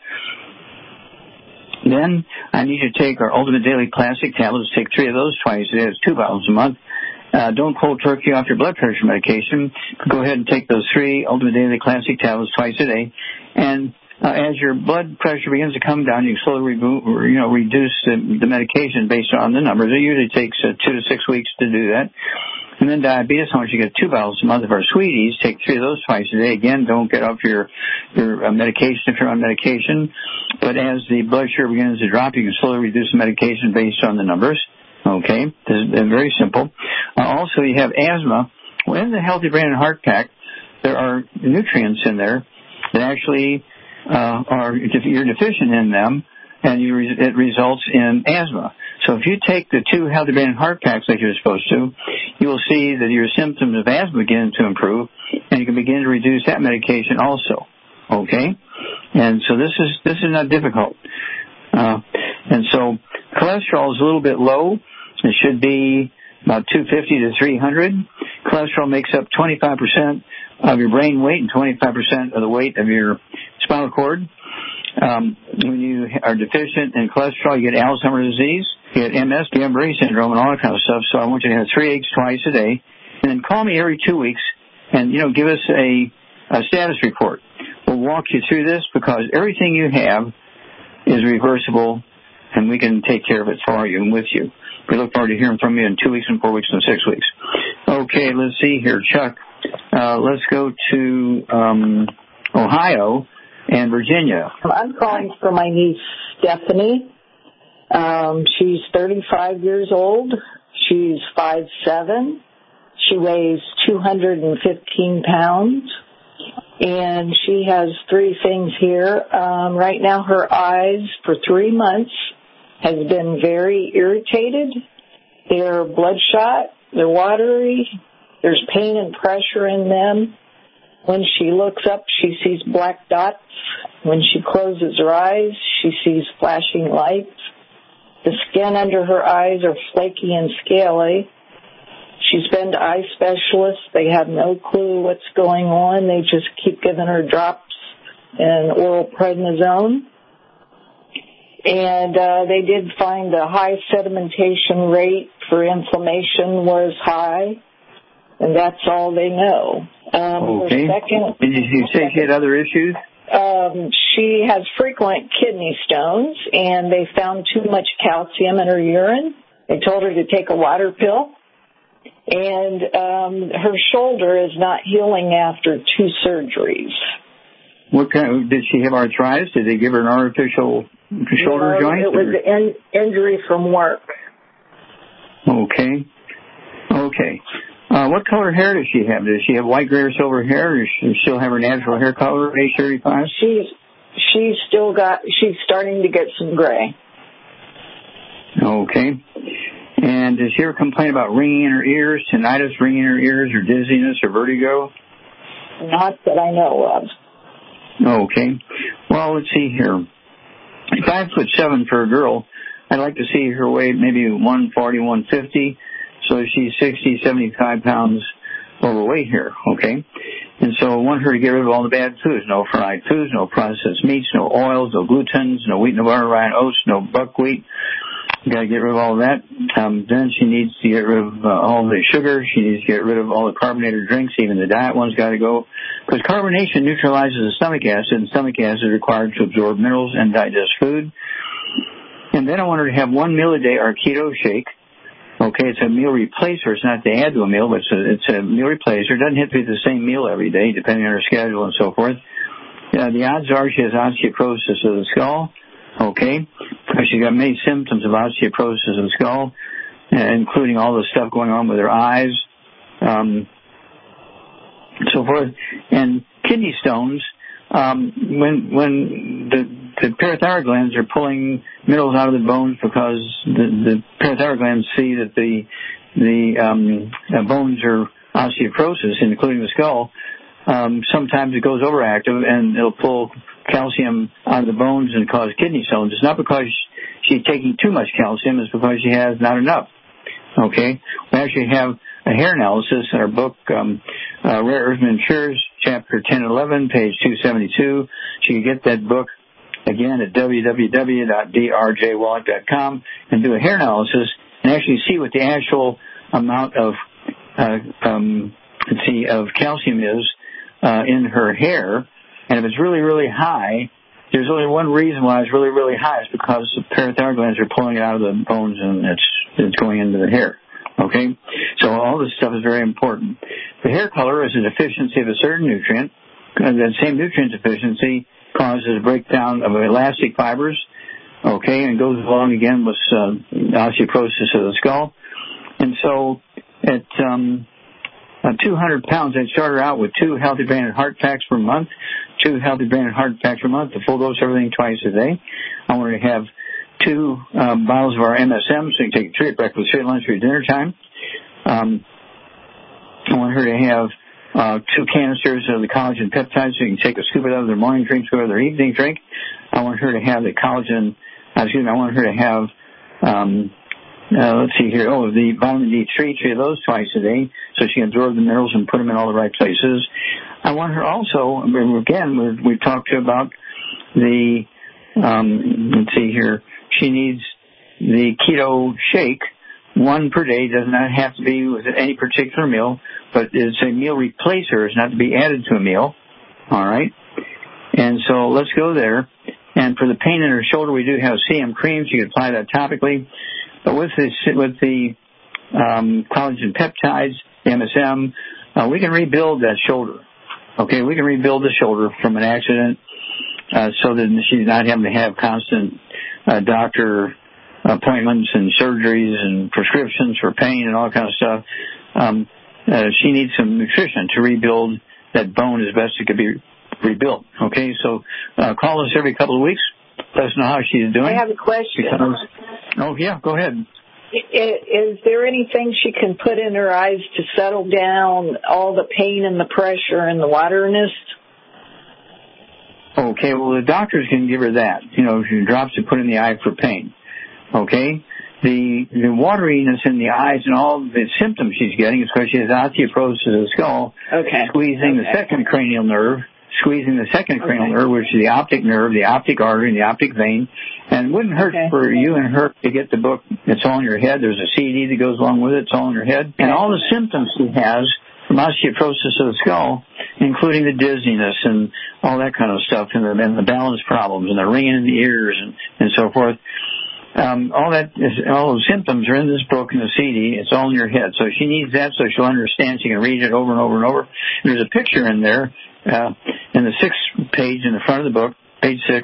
Then I need you to take our Ultimate Daily Classic tablets. Take three of those twice a day. It's two bottles a month. Uh, don't cold turkey off your blood pressure medication. Go ahead and take those three Ultimate Daily Classic tablets twice a day. And uh, as your blood pressure begins to come down, you can slowly remove, or, you know, reduce the, the medication based on the numbers. It usually takes uh, two to six weeks to do that. And then diabetes, I want you to get two bottles a month of our Sweeties. Take three of those twice a day. Again, don't get off your your uh, medication if you're on medication. But as the blood sugar begins to drop, you can slowly reduce the medication based on the numbers. Okay, this is very simple. Uh, also, you have asthma. Well, in the Healthy Brain and Heart Pack, there are nutrients in there that actually uh, are, if you're deficient in them, and you re- it results in asthma. So if you take the two Healthy Brain and Heart Packs like you're supposed to, you will see that your symptoms of asthma begin to improve, and you can begin to reduce that medication also. Okay? And so this is this is not difficult. Uh, and so cholesterol is a little bit low. It should be about two fifty to three hundred. Cholesterol makes up twenty-five percent of your brain weight and twenty-five percent of the weight of your spinal cord. Um, when you are deficient in cholesterol, you get Alzheimer's disease, you get M S, Guillain-Barré syndrome, and all that kind of stuff. So I want you to have three eggs twice a day, and then call me every two weeks, and you know, give us a, a status report. We'll walk you through this because everything you have is reversible, and we can take care of it for you and with you. We look forward to hearing from you in two weeks and four weeks and six weeks. Okay, let's see here, Chuck. Uh, let's go to um, Ohio and Virginia. I'm calling for my niece, Stephanie. Um, she's thirty-five years old. She's five seven. She weighs two hundred fifteen pounds. And she has three things here. Um, right now, her eyes for three months has been very irritated. They're bloodshot. They're watery. There's pain and pressure in them. When she looks up, she sees black dots. When she closes her eyes, she sees flashing lights. The skin under her eyes are flaky and scaly. She's been to eye specialists. They have no clue what's going on. They just keep giving her drops and oral prednisone. And uh, they did find the high sedimentation rate for inflammation was high, and that's all they know. Um, okay. Second, Did you say she had other issues? Um, she has frequent kidney stones, and they found too much calcium in her urine. They told her to take a water pill. And um, her shoulder is not healing after two surgeries. What kind of, did she have arthritis? Did they give her an artificial shoulder no, joint? It was an in, injury from work. Okay. Okay. Uh, what color hair does she have? Does she have white, gray, or silver hair, or does she still have her natural hair color, age thirty-five? She's, she's still got, she's starting to get some gray. Okay. And does she ever complain about ringing in her ears, tinnitus, ringing in her ears, or dizziness, or vertigo? Not that I know of. Okay. Well, let's see here. Five foot seven for a girl. I'd like to see her weight maybe one forty, one fifty. So she's sixty, seventy-five pounds overweight here, okay? And so I want her to get rid of all the bad foods. No fried foods, no processed meats, no oils, no glutens, no wheat, no butter, rye, and oats, no buckwheat. You got to get rid of all of that. Um, then she needs to get rid of uh, all the sugar. She needs to get rid of all the carbonated drinks. Even the diet one's got to go. Because carbonation neutralizes the stomach acid, and stomach acid is required to absorb minerals and digest food. And then I want her to have one meal a day, our keto shake. Okay, it's a meal replacer. It's not to add to a meal, but it's a, it's a meal replacer. It doesn't have to be the same meal every day, depending on her schedule and so forth. Uh, the odds are she has osteoporosis of the skull. Okay, because she's got many symptoms of osteoporosis of the skull. including all the stuff going on with her eyes, um, so forth. And kidney stones, um, when when the, the parathyroid glands are pulling minerals out of the bones because the, the parathyroid glands see that the the um, uh, bones are osteoporosis, including the skull. Um, sometimes it goes overactive and it'll pull calcium out of the bones and cause kidney stones. It's not because she's taking too much calcium, it's because she has not enough. Okay? We actually have a hair analysis in our book, um, uh, Rare Earth Cures, chapter ten and eleven, page two seventy-two. She can get that book again at w w w dot d r j wallach dot com and do a hair analysis and actually see what the actual amount of, uh, um, let's see, of calcium is Uh, in her hair, and if it's really, really high, there's only one reason why it's really, really high. It's because the parathyroid glands are pulling it out of the bones and it's it's going into the hair. Okay, so all this stuff is very important. The hair color is a deficiency of a certain nutrient, and that same nutrient deficiency causes a breakdown of elastic fibers. Okay, and goes along again with uh, osteoporosis of the skull, and so at um, Uh, two hundred pounds, I'd start her out with two healthy brain and heart packs per month, two healthy brain and heart packs per month, a full dose of everything twice a day. I want her to have two uh, bottles of our M S M, so you can take three at breakfast, three at lunch, three at dinner time. Um, I want her to have uh, two canisters of the collagen peptides, so you can take a scoop out of their morning drink, scoop out of their evening drink. I want her to have the collagen, uh, excuse me, I want her to have um, Uh, let's see here. Oh, the vitamin D three, three of those twice a day, so she can absorb the minerals and put them in all the right places. I want her also, again, we've, we've talked to about the, um, let's see here, she needs the keto shake, one per day. Does not have to be with any particular meal, but it's a meal replacer. It's not to be added to a meal. All right? And so let's go there. And for the pain in her shoulder, we do have C M cream. She can apply that topically. But with this, with the um, collagen peptides, the M S M, uh, we can rebuild that shoulder. Okay, we can rebuild the shoulder from an accident, uh, so that she's not having to have constant uh, doctor appointments and surgeries and prescriptions for pain and all kind of stuff. Um, uh, she needs some nutrition to rebuild that bone as best it could be rebuilt. Okay, so uh, call us every couple of weeks. Let us know how she's doing. I have a question. Because, oh, yeah, go ahead. Is there anything she can put in her eyes to settle down all the pain and the pressure and the wateriness? Okay, well, the doctors can give her that. You know, she drops to put in the eye for pain. Okay? The the wateriness in the eyes and all the symptoms she's getting is because she has osteoporosis of the skull, okay. squeezing okay. the second cranial nerve, squeezing the second cranial okay. nerve, which is the optic nerve, the optic artery, and the optic vein. And it wouldn't hurt okay. for you and her to get the book. It's all in your head. There's a C D that goes along with it. It's all in your head. And all the symptoms she has from osteoporosis of the skull, including the dizziness and all that kind of stuff, and the, and the balance problems, and the ringing in the ears, and, and so forth. Um, all that, is, all those symptoms are in this book in the C D. It's all in your head. So she needs that so she'll understand. She can read it over and over and over. And there's a picture in there uh, in the sixth page in the front of the book, page six.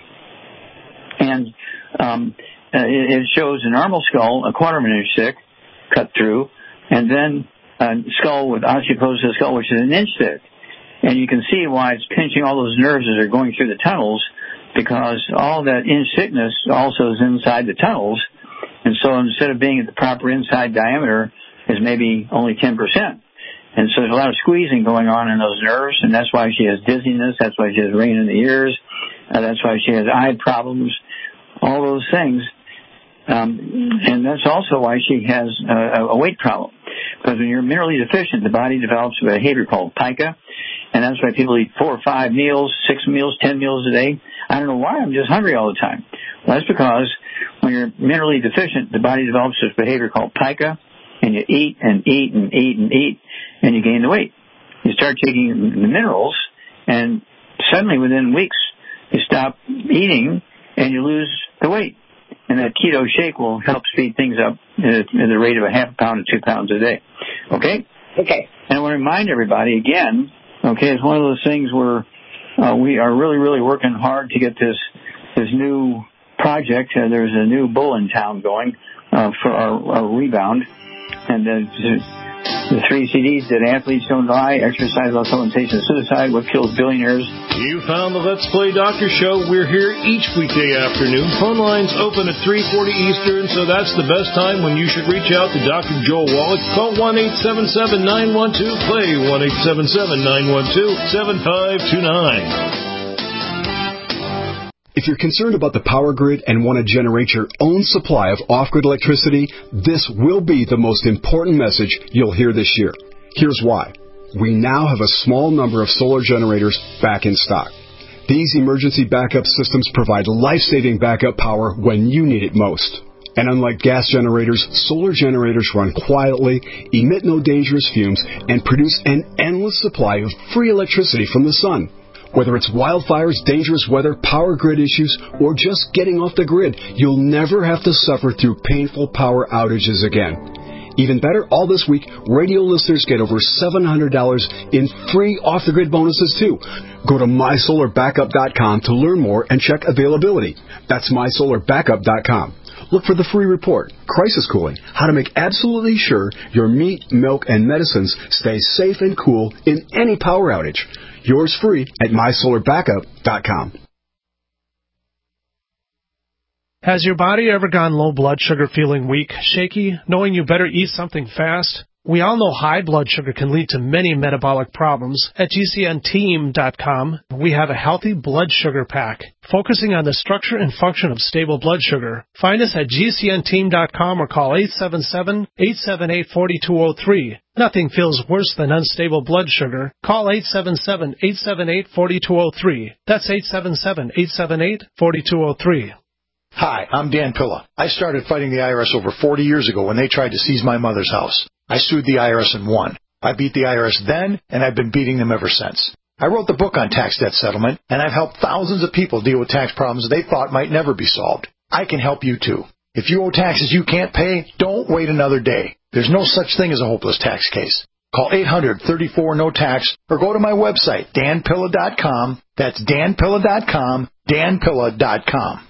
And um, uh, it, it shows a normal skull, a quarter of an inch thick, cut through, and then a skull with osteoporosis of the skull, which is an inch thick. And you can see why it's pinching all those nerves as they're going through the tunnels, because all that inch thickness also is inside the tunnels. And so instead of being at the proper inside diameter, is maybe only ten percent. And so there's a lot of squeezing going on in those nerves, and that's why she has dizziness, that's why she has ringing in the ears, uh, that's why she has eye problems, all those things. Um, and that's also why she has uh, a weight problem. Because when you're minerally deficient, the body develops a behavior called pica, and that's why people eat four or five meals, six meals, ten meals a day. I don't know why, I'm just hungry all the time. Well, that's because when you're minerally deficient, the body develops this behavior called pica, and you eat and eat and eat and eat, and you gain the weight. You start taking the minerals, and suddenly within weeks, you stop eating, and you lose the weight. And that keto shake will help speed things up at the rate of a half a pound to two pounds a day. Okay? Okay. And I want to remind everybody again, okay, it's one of those things where uh, we are really, really working hard to get this this new project. Uh, there's a new bull in town going. uh, for our, our rebound. And then the three C Ds: That Athletes Don't Die, Exercise Without Temptation to Suicide, What Kills Billionaires. You found the Let's Play Doctor Show. We're here each weekday afternoon. Phone lines open at three forty Eastern, so that's the best time when you should reach out to Doctor Joel Wallach. Call one eight seven seven, nine one two, play, one eight seven seven, nine one two, seven five two nine. If you're concerned about the power grid and want to generate your own supply of off-grid electricity, this will be the most important message you'll hear this year. Here's why. We now have a small number of solar generators back in stock. These emergency backup systems provide life-saving backup power when you need it most. And unlike gas generators, solar generators run quietly, emit no dangerous fumes, and produce an endless supply of free electricity from the sun. Whether it's wildfires, dangerous weather, power grid issues, or just getting off the grid, you'll never have to suffer through painful power outages again. Even better, all this week, radio listeners get over seven hundred dollars in free off-the-grid bonuses, too. Go to my solar backup dot com to learn more and check availability. That's my solar backup dot com. Look for the free report, Crisis Cooling, how to make absolutely sure your meat, milk, and medicines stay safe and cool in any power outage. Yours free at my solar backup dot com. Has your body ever gone low blood sugar, feeling weak, shaky, knowing you better eat something fast? We all know high blood sugar can lead to many metabolic problems. At G C N team dot com, we have a healthy blood sugar pack, focusing on the structure and function of stable blood sugar. Find us at G C N team dot com or call eight seven seven, eight seven eight, four two zero three. Nothing feels worse than unstable blood sugar. Call eight seven seven, eight seven eight, four two zero three. That's eight seven seven, eight seven eight, four two zero three. Hi, I'm Dan Pilla. I started fighting the I R S over forty years ago when they tried to seize my mother's house. I sued the I R S and won. I beat the I R S then, and I've been beating them ever since. I wrote the book on tax debt settlement, and I've helped thousands of people deal with tax problems they thought might never be solved. I can help you, too. If you owe taxes you can't pay, don't wait another day. There's no such thing as a hopeless tax case. Call eight hundred, thirty-four, no tax or go to my website, dan pilla dot com. That's dan pilla dot com, dan pilla dot com.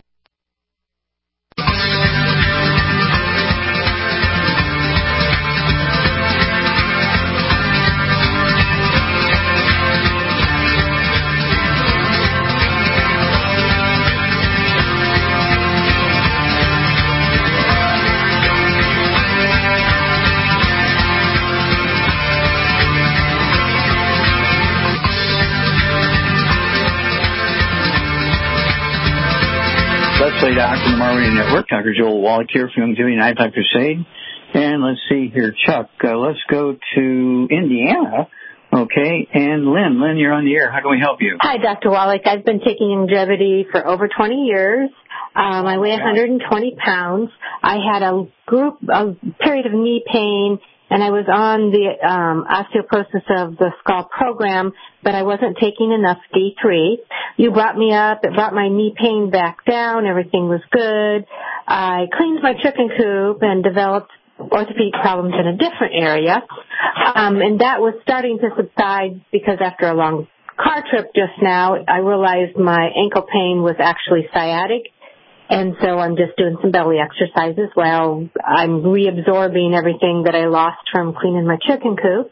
Let's Play Doctor on the Mar Radio Network. Doctor Joel Wallach here from Youngevity and iPod Crusade. And let's see here, Chuck. Uh, let's go to Indiana. Okay, and Lynn. Lynn, you're on the air. How can we help you? Hi, Doctor Wallach. I've been taking Youngevity for over twenty years. Um, I weigh one hundred twenty pounds. I had a group, a period of knee pain, and I was on the um, osteoporosis of the skull program, but I wasn't taking enough D three. You brought me up. It brought my knee pain back down. Everything was good. I cleaned my chicken coop and developed orthopedic problems in a different area, um, and that was starting to subside because after a long car trip just now, I realized my ankle pain was actually sciatic. And so I'm just doing some belly exercises while I'm reabsorbing everything that I lost from cleaning my chicken coop.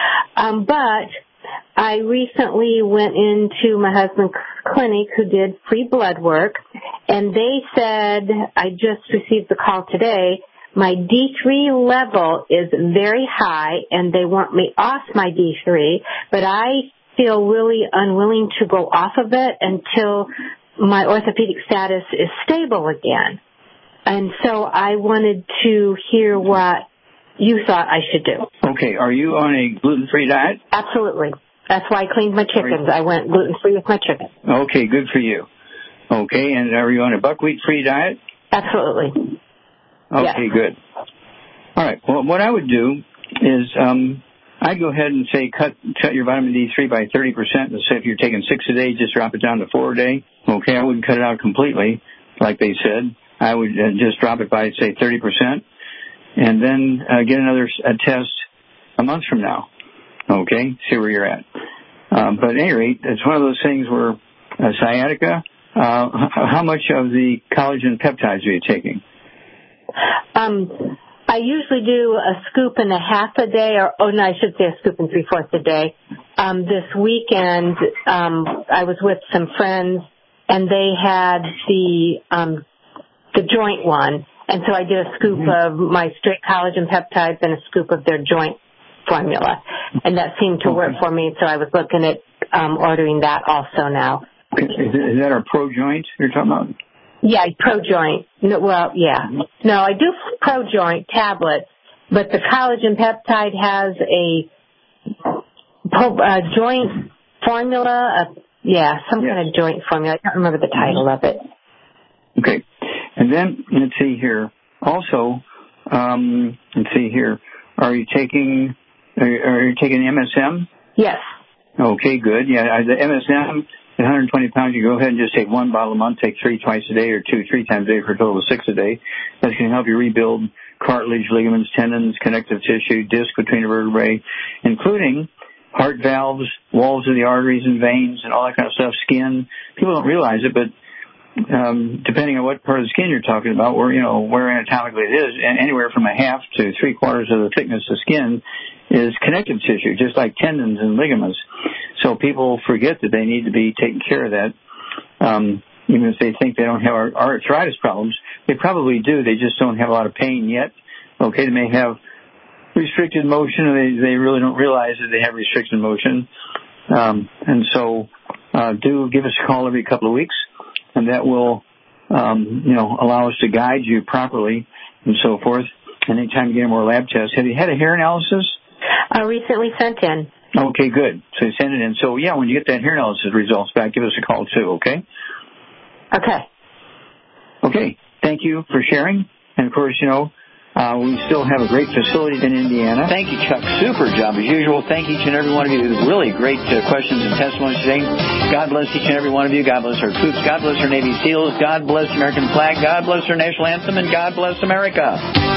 Um, but I recently went into my husband's clinic who did free blood work, and they said, I just received the call today, my D three level is very high, and they want me off my D three, but I feel really unwilling to go off of it until my orthopedic status is stable again. And so I wanted to hear what you thought I should do. Okay, are you on a gluten-free diet? Absolutely. That's why I cleaned my chickens. I went gluten-free with my chickens. Okay, good for you. Okay, and are you on a buckwheat-free diet? Absolutely. Okay, yes. Good. All right, well, what I would do is um, I'd go ahead and say cut cut your vitamin D three by thirty percent. Let's say if you're taking six a day, just drop it down to four a day. Okay, I wouldn't cut it out completely, like they said. I would uh, just drop it by, say, thirty percent, and then uh, get another a test a month from now. Okay, see where you're at. Um, but at any rate, it's one of those things where uh, sciatica, uh, how much of the collagen peptides are you taking? Um, I usually do a scoop and a half a day, or oh no, I should say a scoop and three fourths a day. Um, this weekend, um, I was with some friends, and they had the um, the joint one, and so I did a scoop mm-hmm. of my straight collagen peptides and a scoop of their joint formula, and that seemed to okay. work for me. So I was looking at um, ordering that also now. Is, is that our Pro Joint you're talking about? Yeah, Pro Joint. No, well, yeah. No, I do Pro Joint tablets, but the collagen peptide has a, a joint formula. A, yeah, some yes. kind of joint formula. I can't remember the title of it. Okay. And then, let's see here. Also, um, let's see here. Are you taking, are, are you taking M S M? Yes. Okay, good. Yeah, the M S M, at one hundred twenty pounds, you go ahead and just take one bottle a month, take three twice a day, or two, three times a day for a total of six a day. That's going to help you rebuild cartilage, ligaments, tendons, connective tissue, disc between the vertebrae, including heart valves, walls of the arteries and veins, and all that kind of stuff, skin. People don't realize it, but um, depending on what part of the skin you're talking about, where, you know, where anatomically it is, and anywhere from a half to three quarters of the thickness of skin is connective tissue, just like tendons and ligaments. So people forget that they need to be taking care of that. Um, even if they think they don't have arthritis problems, they probably do. They just don't have a lot of pain yet. Okay, they may have restricted motion, or they, they really don't realize that they have restricted motion. Um, and so uh, do give us a call every couple of weeks, and that will, um, you know, allow us to guide you properly and so forth. And anytime you get more lab tests. Have you had a hair analysis? I recently sent in. Okay, good. So you send it in. So, yeah, when you get that hair analysis results back, give us a call, too, okay? Okay. Okay. Thank you for sharing. And, of course, you know, uh, we still have a great facility in Indiana. Thank you, Chuck. Super job, as usual. Thank each and every one of you. Really great uh, questions and testimonies today. God bless each and every one of you. God bless our troops. God bless our Navy SEALs. God bless the American flag. God bless our national anthem. And God bless America.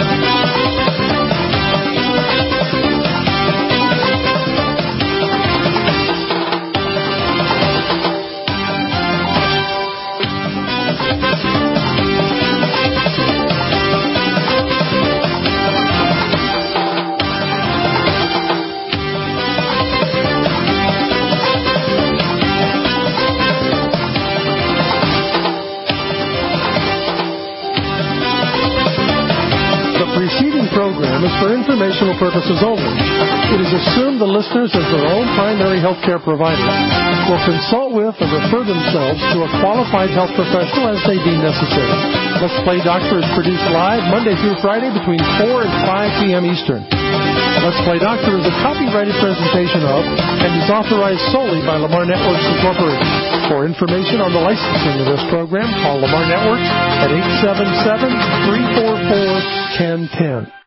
Program is for informational purposes only. It is assumed the listeners, as their own primary health care provider, will consult with or refer themselves to a qualified health professional as they deem necessary. Let's Play Doctor is produced live Monday through Friday between four and five p.m. Eastern. Let's Play Doctor is a copyrighted presentation of and is authorized solely by Lamar Networks Incorporated. For information on the licensing of this program, call Lamar Networks at eight seven seven, three four four, one zero one zero.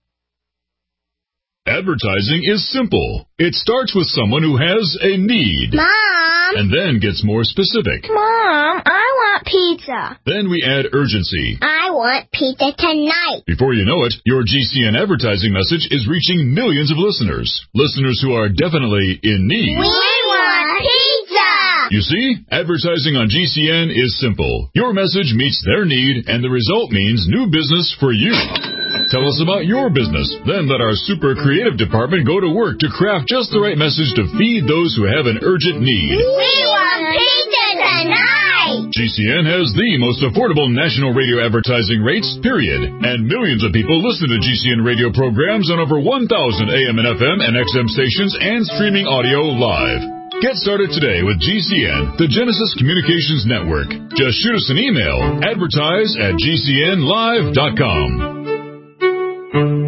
Advertising is simple. It starts with someone who has a need. Mom! And then gets more specific. Mom, I want pizza. Then we add urgency. I want pizza tonight. Before you know it, your G C N advertising message is reaching millions of listeners. Listeners who are definitely in need. We want pizza! You see, advertising on G C N is simple. Your message meets their need, and the result means new business for you. Tell us about your business. Then let our super creative department go to work to craft just the right message to feed those who have an urgent need. We want pizza tonight! G C N has the most affordable national radio advertising rates, period. And millions of people listen to G C N radio programs on over one thousand A M and F M and X M stations and streaming audio live. Get started today with G C N, the Genesis Communications Network. Just shoot us an email, advertise at G C N live dot com.